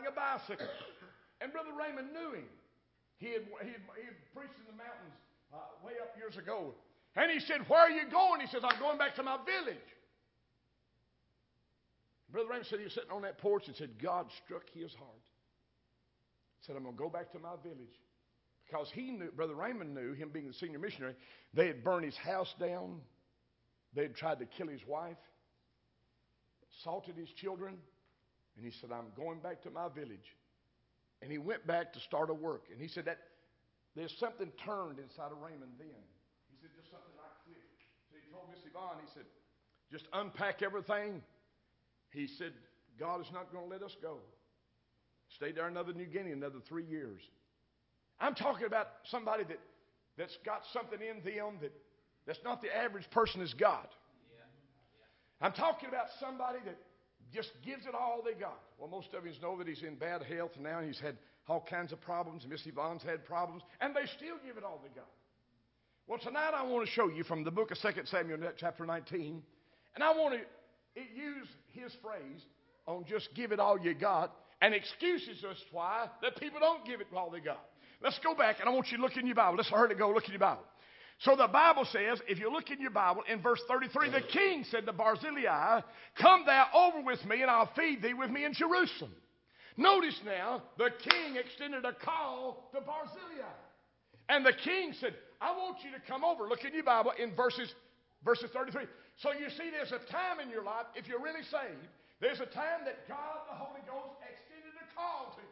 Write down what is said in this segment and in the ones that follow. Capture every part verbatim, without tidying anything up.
a bicycle. And Brother Raymond knew him. He had, he had, he had preached in the mountains uh, way up years ago. And he said, where are you going? He says, I'm going back to my village. Brother Raymond said he was sitting on that porch and said, God struck his heart. He said, I'm going to go back to my village. Because he knew, Brother Raymond knew, him being the senior missionary, they had burned his house down. They had tried to kill his wife, assaulted his children. And he said, I'm going back to my village. And he went back to start a work. And he said that there's something turned inside of Raymond then. He said, just something like clicked. So he told Miss Yvonne, he said, just unpack everything. He said, God is not going to let us go. Stayed there another New Guinea, another three years. I'm talking about somebody that, that's got something in them that, that's not the average person has got. Yeah. Yeah. I'm talking about somebody that just gives it all they got. Well, most of you know that he's in bad health now. He's had all kinds of problems. Miss Yvonne's had problems. And they still give it all they got. Well, tonight I want to show you from the book of Second Samuel, chapter nineteen. And I want to use his phrase on just give it all you got. And excuses us why that people don't give it all they got. Let's go back, and I want you to look in your Bible. Let's hurry to go look in your Bible. So the Bible says, if you look in your Bible, in verse thirty-three, the king said to Barzillai, come thou over with me, and I'll feed thee with me in Jerusalem. Notice now, the king extended a call to Barzillai. And the king said, I want you to come over. Look in your Bible in verses, verses thirty-three. So you see, there's a time in your life, if you're really saved, there's a time that God, the Holy Ghost, extended a call to you.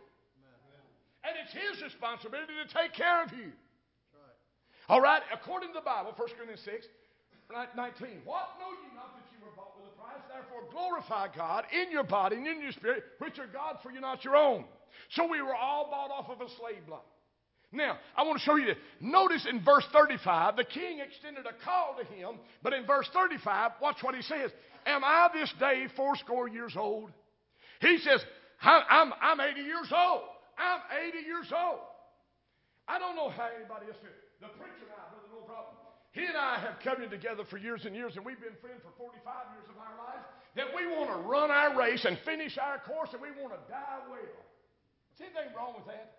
And it's his responsibility to take care of you. Right. All right, according to the Bible, First Corinthians six, nineteen. What know you not that you were bought with a price? Therefore glorify God in your body and in your spirit, which are God's, for you're not your own. So we were all bought off of a slave block. Now, I want to show you this. Notice in verse thirty-five, the king extended a call to him, but in verse thirty-five, watch what he says. Am I this day fourscore years old? He says, I'm, I'm eighty years old. I'm eighty years old. I don't know how anybody else feels. The preacher and I, brother, no problem. He and I have come together for years and years, and we've been friends for forty-five years of our lives, that we want to run our race and finish our course, and we want to die well. Is anything wrong with that?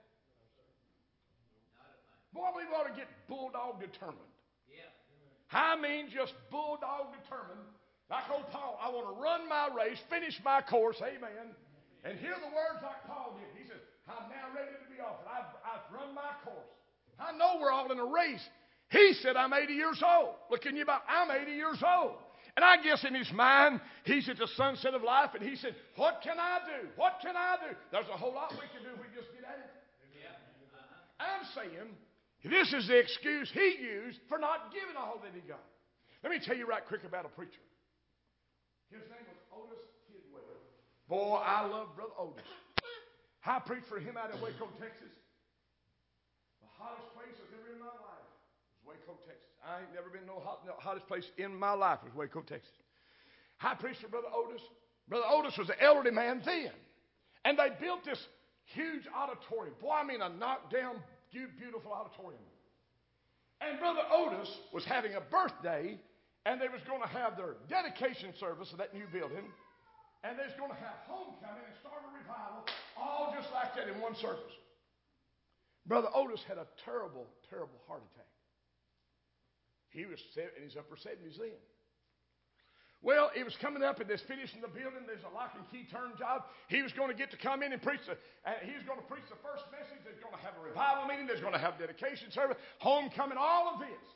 Boy, we ought to get bulldog determined. Yeah. I mean, just bulldog determined. Like old Paul, I want to run my race, finish my course, amen. And hear the words like Paul did. He says, I'm now ready to be offered. I've, I've run my course. I know we're all in a race. He said, I'm eighty years old. Look in your Bible, I'm eighty years old. And I guess in his mind, he's at the sunset of life, and he said, what can I do? What can I do? There's a whole lot we can do if we just get at it. Yeah. Uh-huh. I'm saying, this is the excuse he used for not giving all that he got. Let me tell you right quick about a preacher. His name was Otis Tidwell. Boy, I love Brother Otis. I preached for him out in Waco, Texas. The hottest place I've ever in my life was Waco, Texas. I ain't never been no, hot, no hottest place in my life was Waco, Texas. I preached for Brother Otis. Brother Otis was an elderly man then. And they built this huge auditorium. Boy, I mean a knockdown, beautiful auditorium. And Brother Otis was having a birthday, and they was going to have their dedication service of that new building. And they was going to have homecoming and start a revival, all just like that in one service. Brother Otis had a terrible, terrible heart attack. He was in his upper seventies then. Well, it was coming up, and they're finishing the building. There's a lock and key turn job. He was going to get to come in and preach. The, uh, he was going to preach the first message. There's going to have a revival meeting. There's going to have dedication service, homecoming, all of this.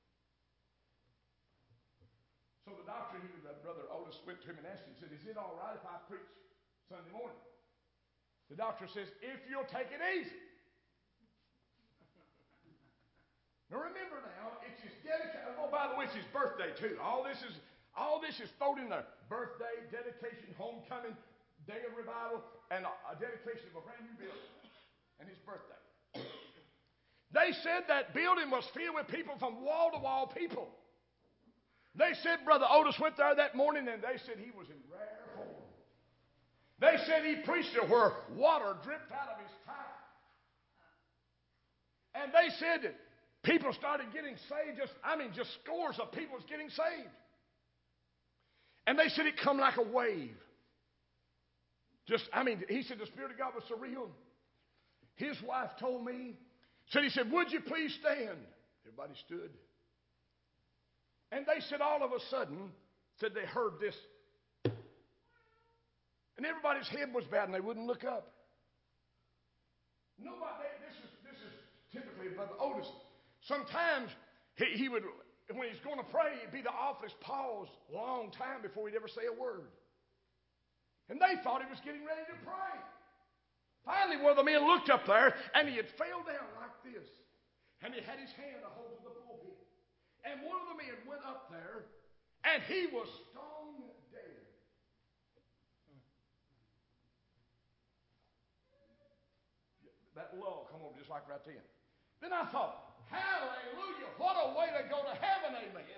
So the doctor, he, uh, Brother Otis, went to him and asked him, said, is it all right if I preach Sunday morning? The doctor says, if you'll take it easy. Now remember now, it's his dedication. Oh, by the way, it's his birthday too. All this is all this is thrown in there. Birthday, dedication, homecoming, day of revival, and a, a dedication of a brand new building. And his birthday. They said that building was filled with people from wall to wall people. They said Brother Otis went there that morning, and they said he was in rare form. They said he preached it where water dripped out of his tie. And they said that people started getting saved. Just, I mean, just scores of people was getting saved. And they said it come like a wave. Just, I mean, he said the Spirit of God was so real. His wife told me, said, he said, would you please stand? Everybody stood. And they said all of a sudden, said they heard this. And everybody's head was bowed and they wouldn't look up. Nobody, this is, this is typically Brother Otis. Sometimes he, he would, when he's going to pray, it'd be the office pause a long time before he'd ever say a word. And they thought he was getting ready to pray. Finally, one of the men looked up there, and he had fell down like this. And he had his hand a hold of the pulpit. And one of the men went up there, and he was stone dead. That lull come over just like right then. Then I thought, hallelujah, what a way to go to heaven, amen.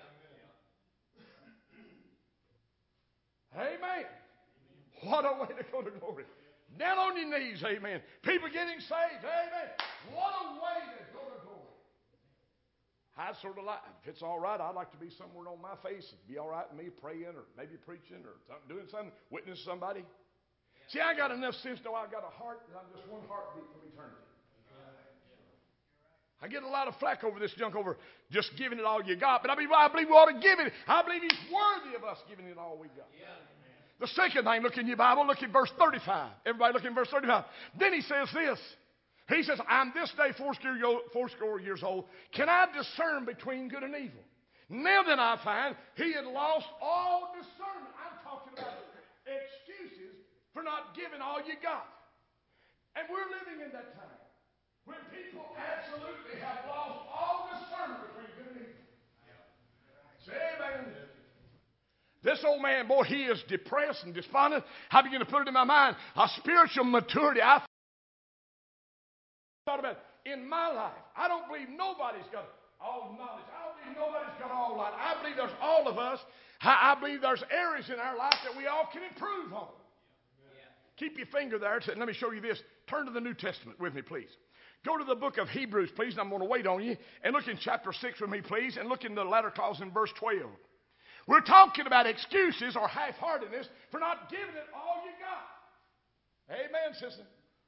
Amen. What a way to go to glory. Down on your knees, amen. People getting saved, amen. What a way to go to glory. I'd sort of like, if it's all right, I'd like to be somewhere on my face. It'd be all right with me praying or maybe preaching or something, doing something, witnessing somebody. See, I got enough sense to know I've got a heart that I'm just one heartbeat from eternity. I get a lot of flack over this junk, over just giving it all you got, but I believe, I believe we ought to give it. I believe He's worthy of us giving it all we got. Yeah. The second thing, look in your Bible, look at verse thirty-five. Everybody look in verse thirty-five. Then he says this. He says, I'm this day fourscore years old. Can I discern between good and evil? Now then I find he had lost all discernment. I'm talking about excuses for not giving all you got. And we're living in that time when people absolutely have lost all discernment between good and evil. Say amen. This old man, boy, he is depressed and despondent. I begin to put it in my mind, a spiritual maturity. I thought about it. In my life, I don't believe nobody's got all knowledge. I don't believe nobody's got all light. I believe there's all of us. I believe there's areas in our life that we all can improve on. Keep your finger there. Let me show you this. Turn to the New Testament with me, please. Go to the book of Hebrews, please. And I'm going to wait on you. And look in chapter six with me, please. And look in the latter clause in verse twelve. We're talking about excuses or half-heartedness for not giving it all you got. Amen, sister.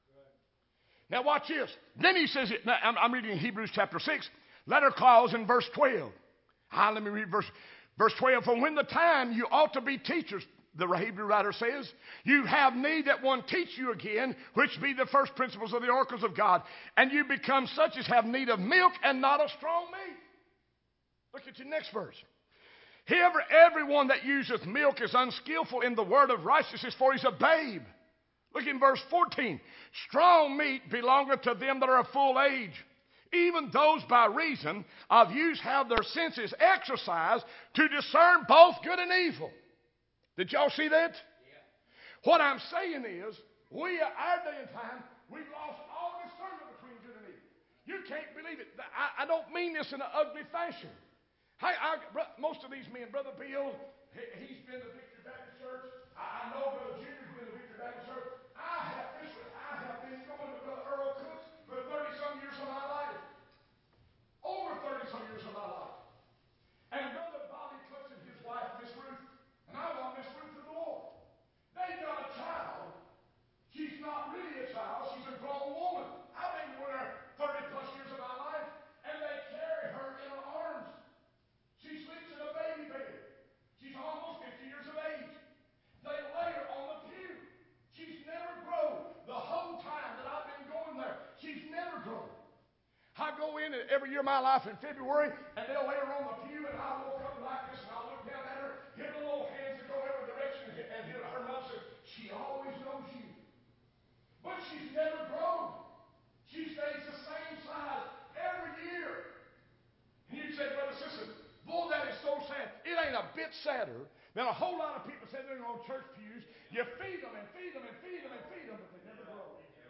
Now watch this. Then he says it. Now, I'm, I'm reading Hebrews chapter six, letter clause in verse twelve. Ah, let me read verse, verse twelve. For when the time you ought to be teachers, the Hebrew writer says, you have need that one teach you again, which be the first principles of the oracles of God, and you become such as have need of milk and not of strong meat. Look at your next verse. However, everyone that useth milk is unskillful in the word of righteousness, for he's a babe. Look in verse fourteen. Strong meat belongeth to them that are of full age. Even those by reason of use have their senses exercised to discern both good and evil. Did y'all see that? Yeah. What I'm saying is, we, our day and time, we've lost all discernment between good and evil. You can't believe it. I, I don't mean this in an ugly fashion. Hey, I, most of these men, Brother Bill, he, he's been to Victory Baptist Church. I, I know Brother Junior's been to Victory Baptist Church. I have, I have been going to Brother Earl Cooks for thirty-some years of my life. Over thirty-some years of my life. And Brother Bobby Cooks and his wife, Miss Ruth, and I want Miss Ruth for the Lord. They've got a child. She's not really a child. She's a grown woman. I've been with her thirty-plus years of my life, and they carry her in her arms. She sleeps in a baby bed. She's almost fifty years of age. They lay her on the pew. She's never grown. The whole time that I've been going there, she's never grown. I go in every year of my life in February, and they'll lay her on the pew, and I'll walk up like this, and I'll look down at her, hit the little hands that go every direction, and hit her mother says, she always knows you. But she's never grown. She stays the same size every year. And you'd say, Brother Sister, boy, that is so sad. It ain't a bit sadder than a whole lot of people sitting there on church pews. You feed them and feed them and feed them and feed them, but they never grow.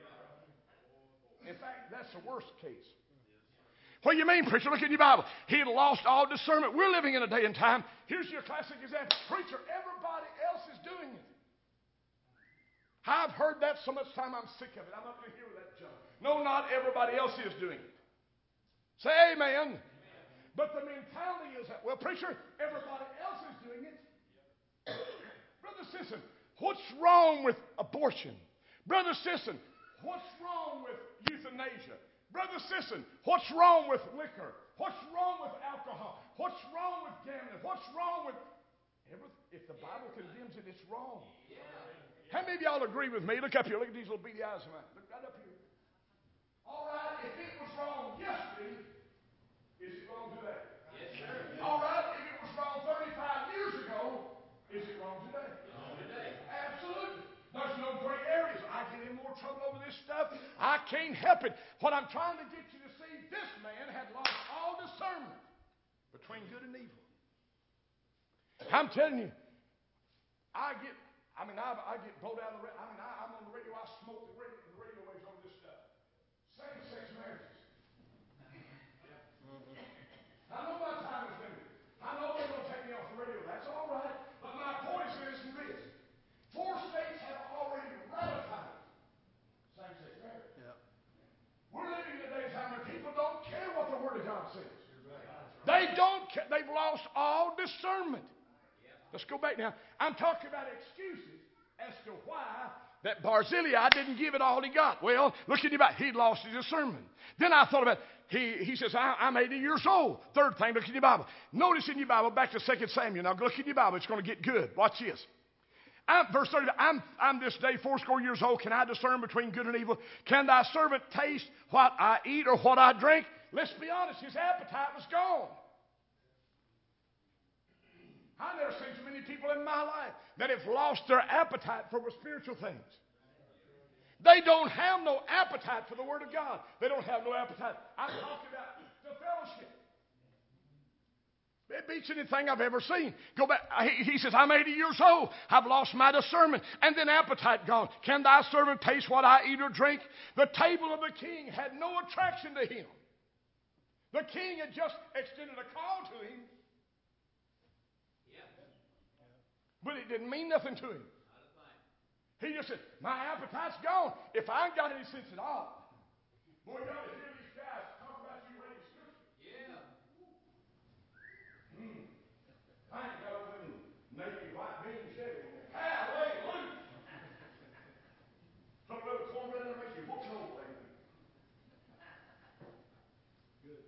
In fact, that's the worst case. What do you mean, preacher? Look in your Bible. He had lost all discernment. We're living in a day and time. Here's your classic example. Preacher, everybody else is doing it. I've heard that so much time I'm sick of it. I'm not going to hear that junk. No, not everybody else is doing it. Say amen. But the mentality is that, well, preacher, everybody else is doing it. Brother, listen, what's wrong with abortion? Brother Sisson, what's wrong with euthanasia? Brother Sisson, what's wrong with liquor? What's wrong with alcohol? What's wrong with gambling? What's wrong with everything? If the Bible condemns it, it's wrong. How many of y'all agree with me? Look up here. Look at these little beady eyes of mine. Look right up here. All right, if it was wrong yesterday, is it wrong today? Yes, sir. All right, if it was wrong thirty-five years ago, is it wrong today? Wrong today. Absolutely. There's no gray areas. I get in more trouble over this stuff. I can't help it. What I'm trying to get you to see, this man had lost all discernment between good and evil. I'm telling you, I get, I mean, I, I get blowed out of the radio. I mean, I, I'm on the radio. I smoke the radio, the radio waves over this stuff. Same-sex marriages. I know my time is limited. I know they're going to take me off the radio. That's all right. But my point is this and this. Four states have already ratified same-sex marriage. Yeah. We're living in a day and time where people don't care what the Word of God says. They don't care. They've lost all discernment. Let's go back now. I'm talking about excuses as to why that Barzillai didn't give it all he got. Well, look in your Bible. He'd lost his discernment. Then I thought about, he, he says, I, I'm eighty years old. Third thing, look in your Bible. Notice in your Bible, back to Second Samuel. Now look in your Bible. It's going to get good. Watch this. I'm, verse thirty, I'm, I'm this day fourscore years old. Can I discern between good and evil? Can thy servant taste what I eat or what I drink? Let's be honest. His appetite was gone. I've never seen so many people in my life that have lost their appetite for spiritual things. They don't have no appetite for the Word of God. They don't have no appetite. I'm talking about the fellowship. It beats anything I've ever seen. Go back. He, he says, I'm eighty years old. I've lost my discernment. And then appetite gone. Can thy servant taste what I eat or drink? The table of the king had no attraction to him. The king had just extended a call to him. But it didn't mean nothing to him. He just said, my appetite's gone. If I ain't got any sense at all. Boy, you ought to hear these guys talk about you reading Scripture. Yeah. Mm. I ain't got a little naked white beans yet. Hallelujah. Put a little cornbread in there and make you whoop over. Good.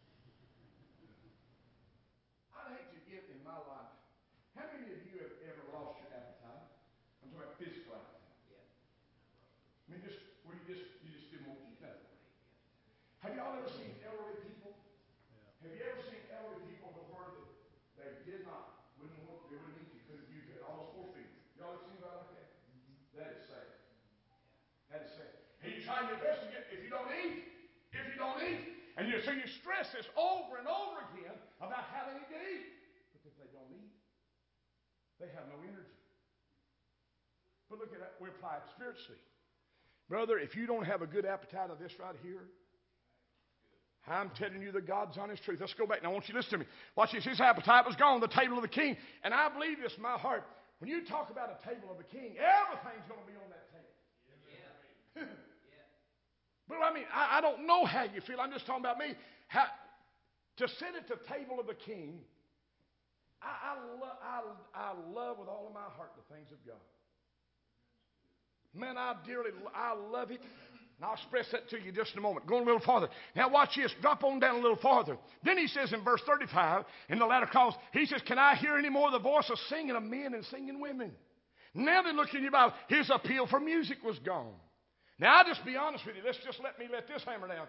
I'd hate to get in my life. How many of you have ever lost your appetite? I'm talking about physical appetite. Yeah. I mean, just where you just you just didn't want to eat nothing. Have y'all ever seen elderly people? Yeah. Have you ever seen elderly people before that they did not wouldn't want they wouldn't eat? You couldn't you could almost force feed. Y'all ever seen anybody like that? Mm-hmm. That is sad. That is sad. And you try your best to get if you don't eat, if you don't eat, and you so you stress this over and over again about how they need to eat. But if they don't eat, they have no energy. But look at that. We apply it spiritually. Brother, if you don't have a good appetite of this right here, I'm telling you the God's honest truth. Let's go back. Now, I want you to listen to me. Watch this. His appetite was gone, the table of the king. And I believe this in my heart. When you talk about a table of the king, everything's going to be on that table. Yeah. Yeah. But I mean, I, I don't know how you feel. I'm just talking about me. How, to sit at the table of the king, I, I, lo- I, I love with all of my heart the things of God. Man, I dearly, I love it. And I'll express that to you just in a moment. Going a little farther. Now watch this. Drop on down a little farther. Then he says in verse thirty-five, in the latter calls, he says, can I hear any more the voice of singing of men and singing women? Now then look in your Bible. His appeal for music was gone. Now I'll just be honest with you. Let's just let me let this hammer down.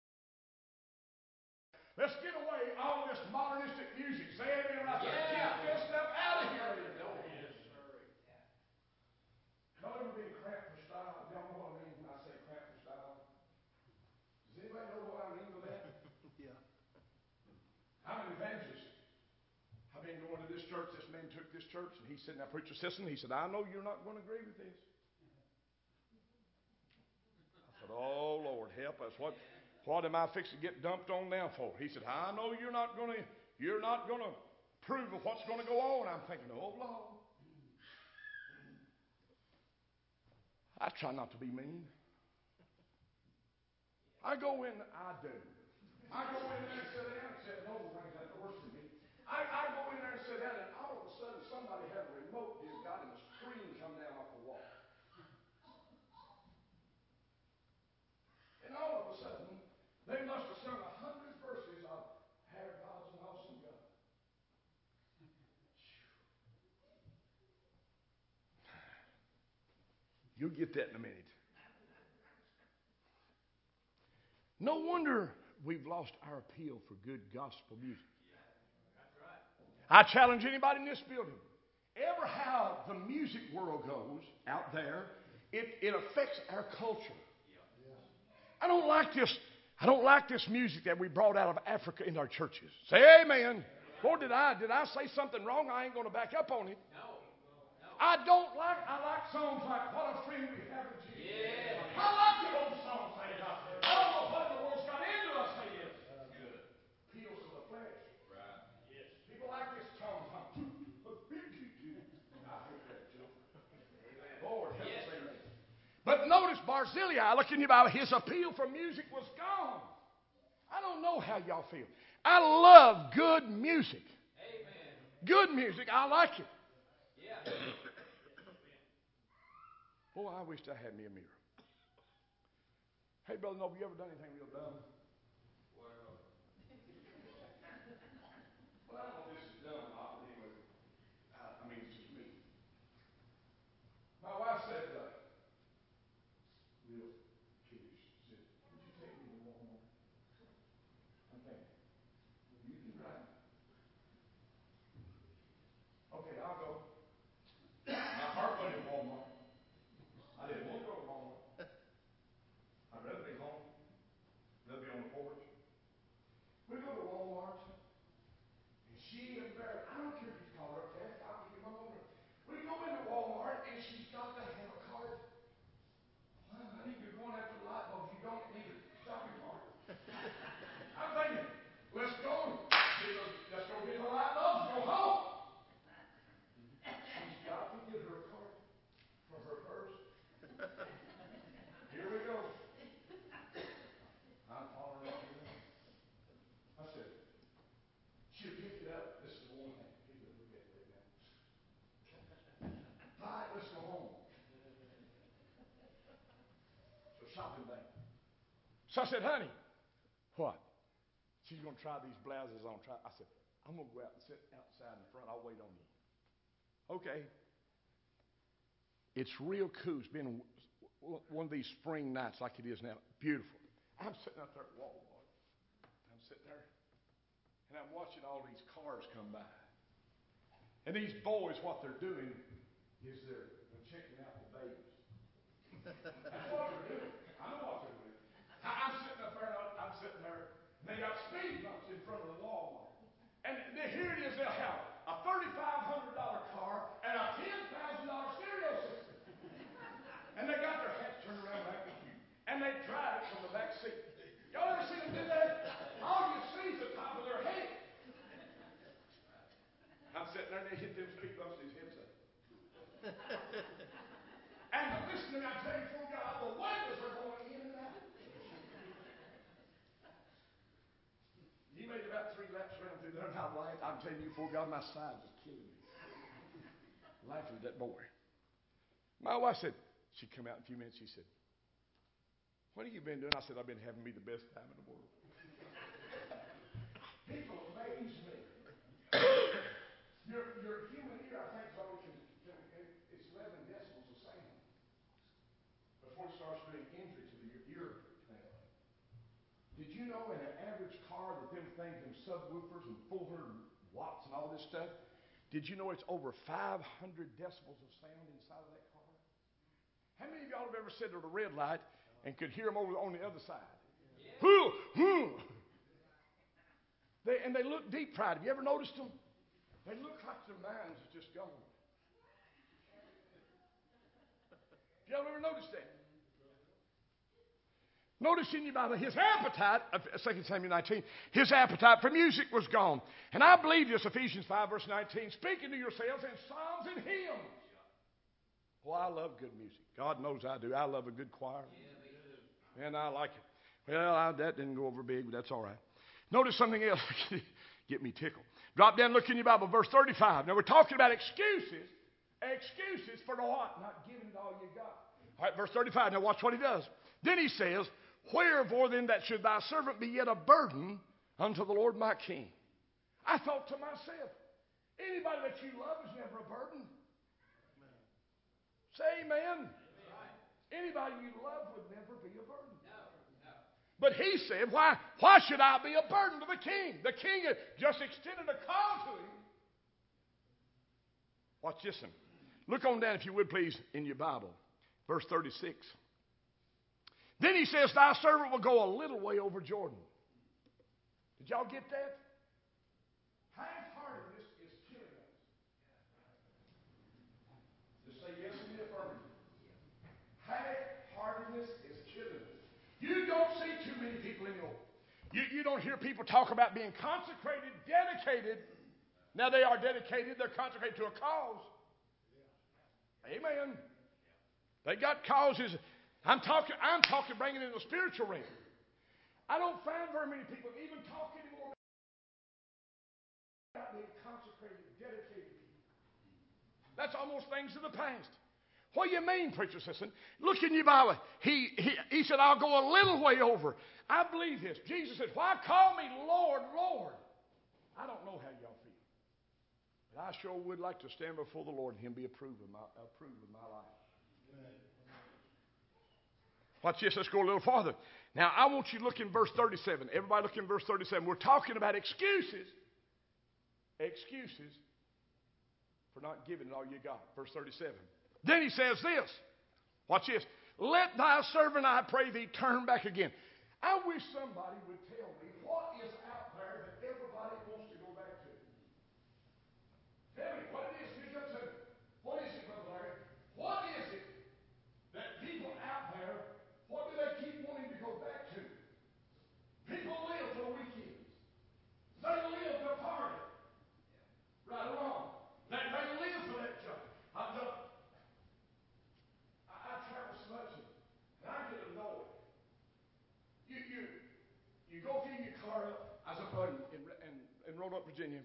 Let's get away all of this modernistic music. Say amen right there. Yeah. Get this stuff out of here. Y'all ever been crap for style? Y'all know what I mean when I say crap for style? Does anybody know what I mean with that? Yeah. I'm an evangelist. I've been going to this church. This man took this church, and he said, now, Preacher Sisson, he said, I know you're not going to agree with this. I said, oh, Lord, help us. What, what am I fixing to get dumped on now for? He said, I know you're not going to, you're not going to approve of what's going to go on. I'm thinking, oh, Lord. I try not to be mean. I go in, I do. I go in there and sit down and say, no, things that are worse than me. I, I go in there and sit down, and all of a sudden somebody had a remote, dear God, and the screen come down You'll get that in a minute. No wonder we've lost our appeal for good gospel music. I challenge anybody in this building. Ever how the music world goes out there, it, it affects our culture. I don't like this. I don't like this music that we brought out of Africa in our churches. Say amen. Lord, did I did I say something wrong? I ain't going to back up on it. No. No. I don't like. I like songs like "What a Friend We Have in Jesus." Yeah. I like the old songs. I don't know what in the world's got into us. Say yes. Good. Appeals to the flesh. Right. Yes. People like this tongue. I hate that too. Lord, help us. Amen. But notice Barzillai, look in your Bible, his appeal for music was gone. I don't know how y'all feel. I love good music. Amen. Good music, I like it. Yeah. Boy, I wished I had me a mirror. Hey, Brother Noble, you ever done anything real dumb? Well, well I don't know if this is dumb or not, but anyway, I, I mean, it's just me. My wife said, uh, real kiddish, she said, would you take me to Walmart? I'm thinking, you can drive. Okay, I'll go. My heart went to Walmart. I didn't want to go to Walmart. I'd rather be home. Rather be on the porch. We go to Walmart, and she and Barry, I don't care if you call her up, Kathy, I'll give you my number. We go into Walmart, and she's got to have a card. Well, honey, you're going after the light bulbs. You don't need a shopping cart. I'm thinking, let's go. Let's go get the light bulbs and go home. She's got to get her card for her purse. Here we go. I'm following up with her. I said, she'll pick it up. This is the one thing. Pick it up. Look at it right now. All right, let's go home. So shopping day. So I said, honey, what? She's going to try these blouses on. Try. I said, I'm going to go out and sit outside in the front. I'll wait on you. Okay. It's real cool. It's been one of these spring nights like it is now. Beautiful. I'm sitting out there at Walmart. I'm sitting there, and I'm watching all these cars come by. And these boys, what they're doing is they're, they're checking out the babies. That's what they're doing. I know what they're doing. I, I'm sitting up there, and I'm sitting there, and they got speed bumps in front of the Walmart. And here it is, they'll have a thirty-five hundred dollars car and a ten thousand dollars stereo system. And they got their hats turned around back at you. And they drive it from the back seat. Y'all ever seen them do that? All you see is the top of their head. I'm sitting there and they hit them speed bumps and his head's up. And listening, I tell you, before God, the windows are going in and out. He made about three laps around through there, and I laughed. I'm telling you, before God, my side was killing me. Laughing at that boy. My wife said, she come out in a few minutes, she said, what have you been doing? I said, I've been having me the best time in the world. People amaze me. your, your human ear, I think, only can, can, it's eleven decibels of sound before it starts doing injury to the ear canal. Did you know in an average car that them things, them subwoofers and four hundred watts and all this stuff, did you know it's over five hundred decibels of sound inside of that car? How many of y'all have ever sat at a red light and could hear them over on the other side? Yeah. Whoo, whoo. They, and they look deep-fried. Have you ever noticed them? They look like their minds are just gone. Y'all ever noticed that? Notice in your Bible, his appetite, Second Samuel nineteen, his appetite for music was gone. And I believe this, Ephesians five, verse nineteen, speaking to yourselves in psalms and hymns. Well, I love good music. God knows I do. I love a good choir. Yeah, and I like it. Well, I, that didn't go over big, but that's all right. Notice something else. Get me tickled. Drop down, look in your Bible, verse thirty-five. Now, we're talking about excuses. Excuses for the what? Not giving it all you got. All right, verse thirty-five. Now, watch what he does. Then he says, wherefore then that should thy servant be yet a burden unto the Lord my King? I thought to myself, anybody that you love is never a burden. Say amen. Anybody you love would never be a burden. No, no. But he said, why, why should I be a burden to the king? The king had just extended a call to him. Watch this one. Look on down, if you would, please, in your Bible. Verse thirty-six. Then he says, thy servant will go a little way over Jordan. Did y'all get that? Half-heartedness is killing us. Just say yes in the affirmative. Half-heartedness is killing us. You don't see too many people anymore. You, you don't hear people talk about being consecrated, dedicated. Now they are dedicated. They're consecrated to a cause. Amen. They got causes. I'm talking, I'm talking bringing it in the spiritual realm. I don't find very many people even talk anymore about being consecrated, dedicated people. That's almost things of the past. What do you mean, preacher assistant? Look in your Bible. He, he, he said, I'll go a little way over. I believe this. Jesus said, why call me Lord, Lord? I don't know how y'all feel. But I sure would like to stand before the Lord and Him be approved of my, approved of my life. Amen. Watch this. Let's go a little farther. Now, I want you to look in verse thirty-seven. Everybody look in verse thirty-seven. We're talking about excuses. Excuses for not giving it all you got. Verse thirty-seven. Then he says this. Watch this. Let thy servant, I pray thee, turn back again. I wish somebody would tell me what is out there that everybody wants to go back to. Tell me what it is. Here's your turn. What is it, Brother Larry? What is it that people out there, what do they keep wanting to go back to? People live for weekends. They live to party. Right or wrong. They, they live for that job. I've done, I, I travel so much and I get annoyed. You, you, you go fill your car up. I was up in, in, in, in Roanoke, Virginia.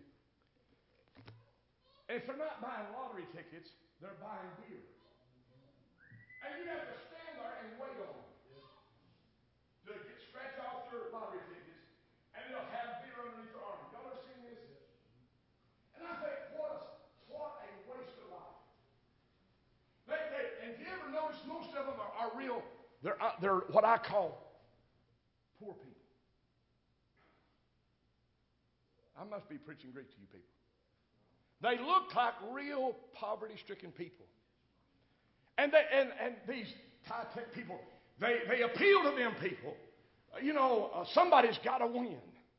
And if they're not buying lottery tickets, they're buying beer. And you have to stand there and wait on them. To get scratch off their lottery tickets, and they'll have beer underneath their arm. Y'all ever seen this? And I think, what a, what a waste of life. They, they, and if you ever notice, most of them are, are real, they're, uh, they're what I call poor people. I must be preaching Greek to you people. They look like real poverty-stricken people. And, they, and, and these high-tech people, they, they appeal to them people. You know, uh, somebody's got to win.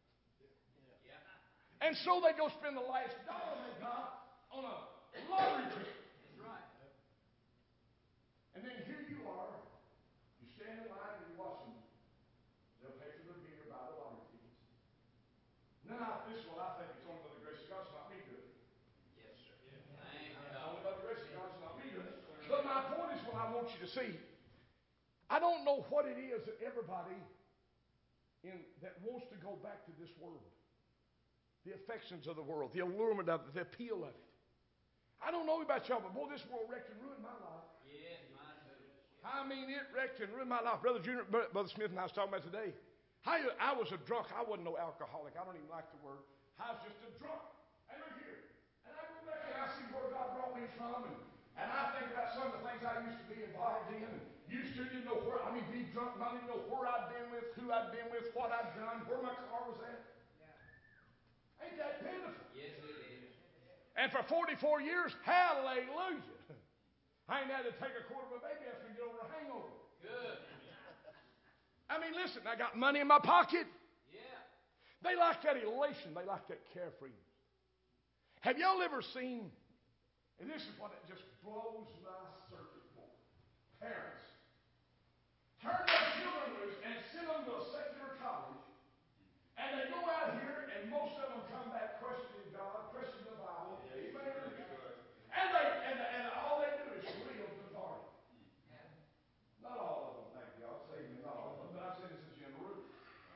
And so they go spend the last dollar they got on a lottery ticket. That's right. And then here you are. You stand in line and you watch them. They'll pay for their beer, buy the lottery tickets. No, no, this is what I think. It's only by the grace of God. It's not me doing it. Yes, sir. Yeah. It's only by the grace of God. It's not me doing it. But my point is what I want you to see. I don't know what it is that everybody in that wants to go back to this world. The affections of the world, the allurement of it, the appeal of it. I don't know about y'all, but boy, this world wrecked and ruined my life. Yes, mine too. I mean, it wrecked and ruined my life. Brother Junior, Brother Smith and I was talking about today. I, I was a drunk. I wasn't no alcoholic. I don't even like the word. I was just a drunk. And look here. And I go back and I see where God brought me from. And, and I think about some of the things I used to be involved in. And used to didn't know where, I mean, be drunk, not even know where I'd been with, who I'd been with, what I'd done, where my car was at. Ain't that pitiful? Yes, it is. And for forty-four years, hallelujah. I ain't had to take a quarter of a baby aspirin to get over a hangover. Good. I mean, listen, I got money in my pocket. Yeah. They like that elation. They like that carefree. Have y'all ever seen, and this is what it just blows my circuit board. Parents turn their children loose and send them to a secular college. And they go out here, and most of them come back questioning God, questioning the Bible. Amen. And they and, and all they do is live to party. Not all of them, thank God. Say me, not all of them, but I'm saying this is general rule.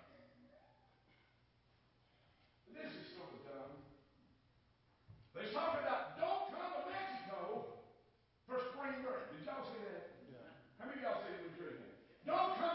This is so dumb. They talk about don't come to Mexico for spring break. Did y'all see that? Yeah. How many of y'all see it with your hand? Don't come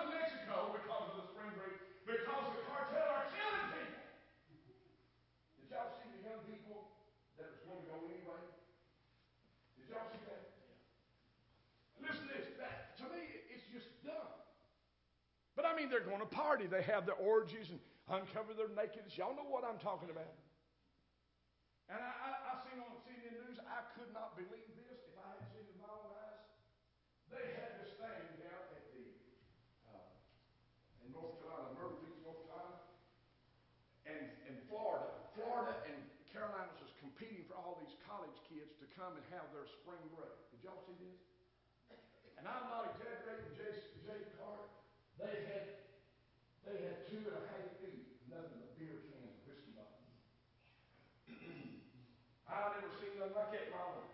mean, they're going to party. They have their orgies and uncover their nakedness. Y'all know what I'm talking about. And I, I, I seen on C N N News, I could not believe this if I had seen it with my own eyes. They had this thing down at the, uh, in North Carolina, Myrtle Beach, North Carolina, and, and Florida. Florida and Carolinas was competing for all these college kids to come and have their spring break. Did y'all see this? And I'm not exaggerating, Jay, Jay Clark. They had, they had two and a half feet, nothing but beer cans and whiskey bottles. I've never seen nothing like that in my life.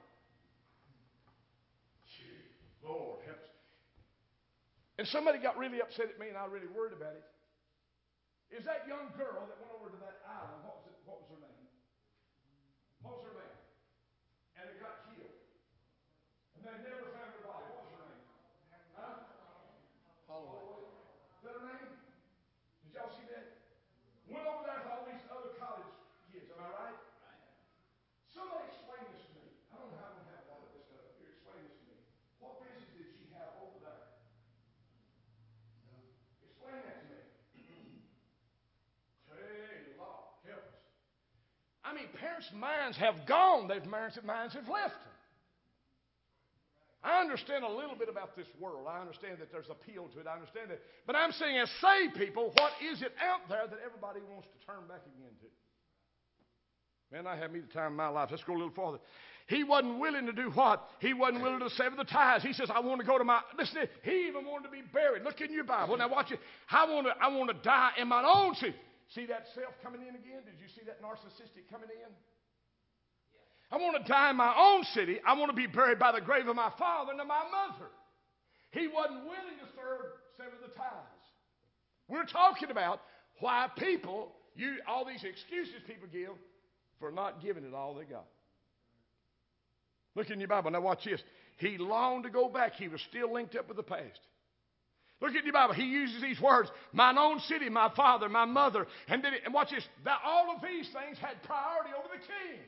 Lord help us. And somebody got really upset at me, and I really worried about it. Is that young girl that went over to that island? What was it? What was her name? What was her name? And it got killed. And they never found her body. What was her name? Huh? Holloway. Is that her name? Did y'all see that? Went over there with all these other college kids. Am I right? Somebody explain this to me. I don't know how I'm going to have a lot of this stuff up here. Explain this to me. What business did she have over there? Explain that to me. Hey, Lord, help us. I mean, parents' minds have gone. Their minds have left them. I understand a little bit about this world. I understand that there's appeal to it. I understand that. But I'm saying as saved people, what is it out there that everybody wants to turn back again to? Man, I had me the time of my life. Let's go a little farther. He wasn't willing to do what? He wasn't willing to sever the ties. He says, I want to go to my, listen, he even wanted to be buried. Look in your Bible. Now watch it. I want to, I want to die in my own city. See that self coming in again? Did you see that narcissistic coming in? I want to die in my own city. I want to be buried by the grave of my father and of my mother. He wasn't willing to serve, sever the ties. We're talking about why people, you, all these excuses people give for not giving it all they got. Look in your Bible. Now watch this. He longed to go back. He was still linked up with the past. Look at your Bible. He uses these words, mine own city, my father, my mother. And, then, and watch this. That all of these things had priority over the king.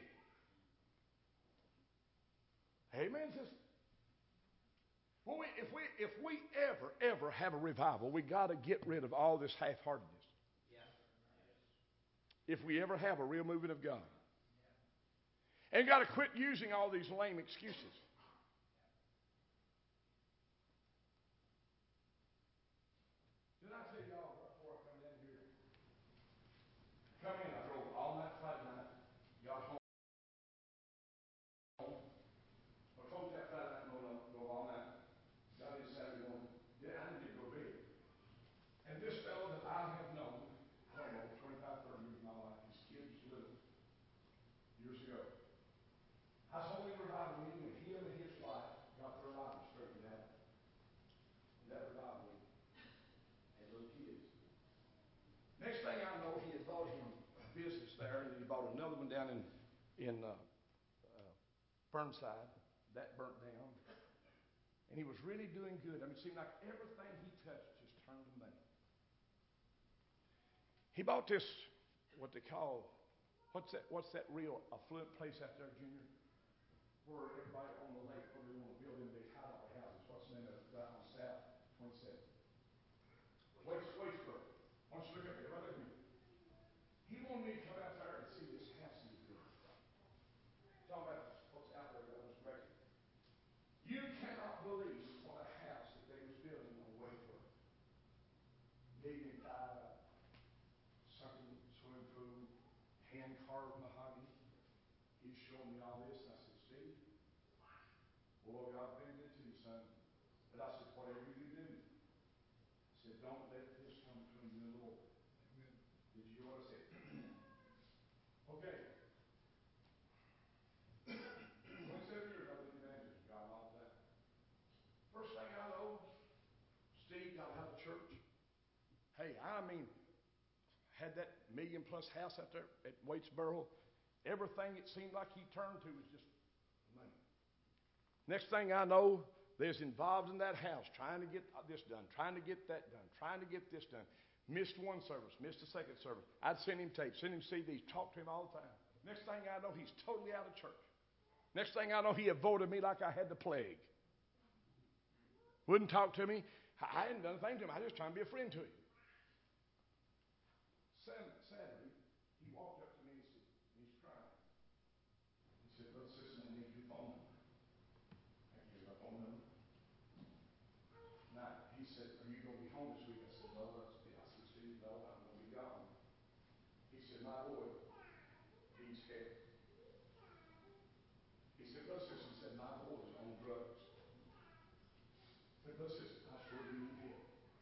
Amen, sister. Well, we, if we if we ever, ever have a revival, we got to get rid of all this half-heartedness. Yeah. If we ever have a real movement of God. And got to quit using all these lame excuses. Did I tell y'all before I come down here? Come in, I drove all night Friday night, got home. I told you that Friday night, no, no, drove all night. Got in Saturday morning. Yeah, I didn't get to go to bed. And this fellow that I have known, I don't know, twenty-five, thirty years of my life, his kids was little, years ago. I was only revival meeting when him and his wife got their lives straightened out. And that revival meeting. And little kids. Next thing I know, he had bought him a business there, and he bought another one down in, in uh, uh, Burnside. That burnt down. And he was really doing good. I mean, it seemed like everything he touched just turned to money. He bought this, what they call, what's that, what's that real affluent place out there, Junior? Where everybody on the lake, where they want to build them big high-dollar houses. What's the name of it? Right on South twenty-seven. Waits, Waitsburg. Why don't you look up there? Right look at me. He wanted me to come out there and see this house he was building. Talk about what's out there that was great. You cannot believe what a house that they was building on Waitsburg. Million five, sunken swimming pool, hand-carved mahogany. He showed me all this, and I said, Steve, boy, God's been good to you, son. But I said, whatever you do, I said, don't let this come between you and the Lord. Amen. Did you hear what I said? Okay. twenty-seven years I've been evangelist. God loves that. First thing I know, Steve got out of church. Hey, I mean, had that million plus house out there at Waitsboro. Everything it seemed like he turned to was just money. Next thing I know, there's involved in that house, trying to get this done, trying to get that done, trying to get this done. Missed one service, missed a second service. I'd send him tapes, send him C Ds, talk to him all the time. Next thing I know, he's totally out of church. Next thing I know, he avoided me like I had the plague. Wouldn't talk to me. I hadn't done a thing to him. I was just trying to be a friend to him. Saturday, he walked up to me and said, and he's crying. He said, Brother Sisson, I need your phone number. I gave him my phone number. Now, he said, are you going to be home this week? I said, no. I said, Steve, no, I'm going to be gone. He said, my boy, he's scared. He said, Brother Sisson said, my boy's on drugs. But Brother Sisson, I swear to you, he did.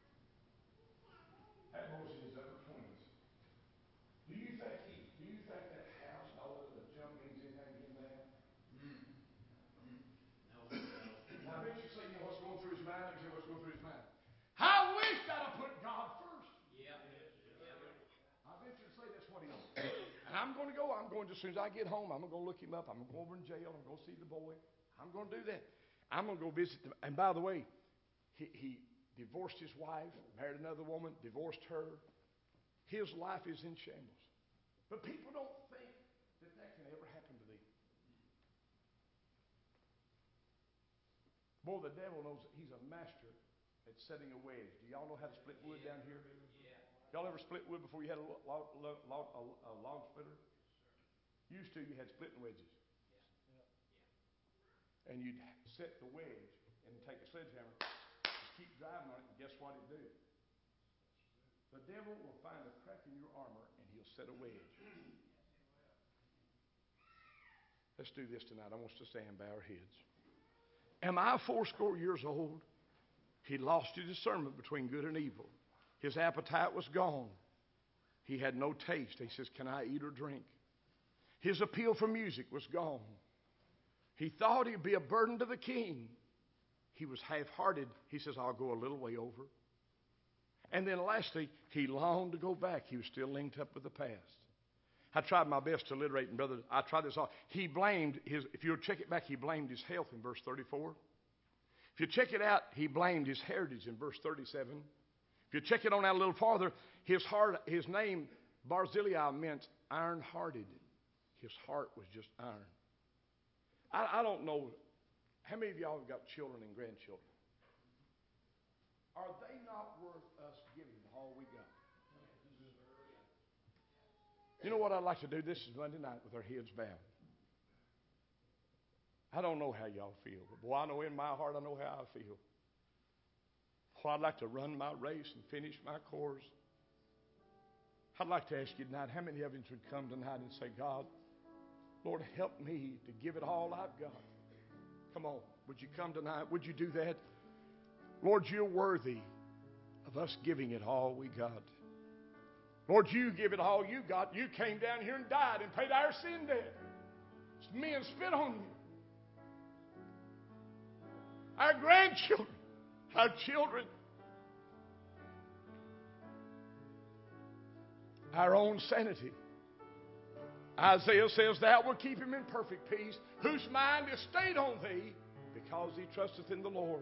That boy's in his upper twenties. Do you think he, do you think that house and all of the junk means anything to him now? Mm. Mm. No, no. Now, I bet you say, you know what's going through his mind? Let me tell you what's going through his mind. I wish I'd have put God first. Yeah. yeah. I bet you say that's what he knows. And I'm going to go. I'm going to, as soon as I get home, I'm going to go look him up. I'm going to go over in jail. I'm going to go see the boy. I'm going to do that. I'm going to go visit them. And by the way, he, he divorced his wife, married another woman, divorced her. His life is in shambles. But people don't think that that can ever happen to them. Boy, the devil knows that he's a master at setting a wedge. Do y'all know how to split wood down here? Yeah. Y'all ever split wood before you had a log, log, log, a, a log splitter? Used to, you had splitting wedges. Yeah. Yeah. And you'd set the wedge and take a sledgehammer, just keep driving on it, and guess what it'd do? The devil will find a crack in your armor and he'll set a wedge. Let's do this tonight. I want us to stand and bow our heads. Am I fourscore years old? He lost his discernment between good and evil. His appetite was gone. He had no taste. He says, can I eat or drink? His appeal for music was gone. He thought he'd be a burden to the king. He was half-hearted. He says, I'll go a little way over. And then lastly, he longed to go back. He was still linked up with the past. I tried my best to alliterate, and brother, I tried this all. He blamed his, if you'll check it back, he blamed his health in verse thirty-four. If you check it out, he blamed his heritage in verse thirty-seven. If you check it on out a little farther, his heart, his name, Barzillai, meant iron-hearted. His heart was just iron. I, I don't know, how many of y'all have got children and grandchildren? Are they not worth us giving all we got? You know what I'd like to do? This is Monday night with our heads bowed. I don't know how y'all feel, but boy, I know in my heart, I know how I feel. Boy, I'd like to run my race and finish my course. I'd like to ask you tonight, how many of you would come tonight and say, God, Lord, help me to give it all I've got. Come on, would you come tonight? Would you do that? Lord, you're worthy of us giving it all we got. Lord, you give it all you got. You came down here and died and paid our sin debt. Men spit on you. Our grandchildren, our children, our own sanity. Isaiah says, thou wilt keep him in perfect peace, whose mind is stayed on thee, because he trusteth in the Lord.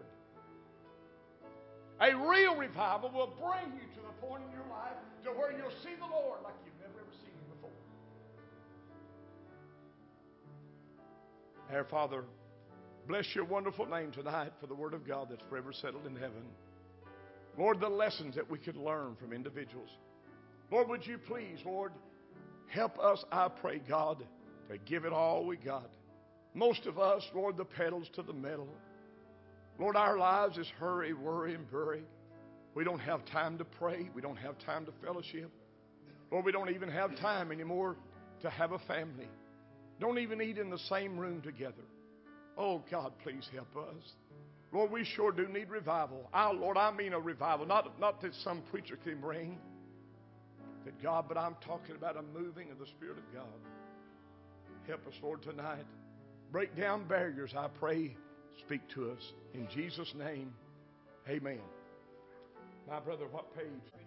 A real revival will bring you to the point in your life to where you'll see the Lord like you've never ever seen him before. Our Father, bless your wonderful name tonight for the Word of God that's forever settled in heaven. Lord, the lessons that we could learn from individuals. Lord, would you please, Lord, help us, I pray, God, to give it all we got. Most of us, Lord, the pedals to the metal. Lord, our lives is hurry, worry, and bury. We don't have time to pray. We don't have time to fellowship. Lord, we don't even have time anymore to have a family. Don't even eat in the same room together. Oh, God, please help us. Lord, we sure do need revival. I, Lord, I mean a revival. Not, not that some preacher can bring. That God, but I'm talking about a moving of the Spirit of God. Help us, Lord, tonight. Break down barriers, I pray. Speak to us. In Jesus' name, amen. My brother, what page?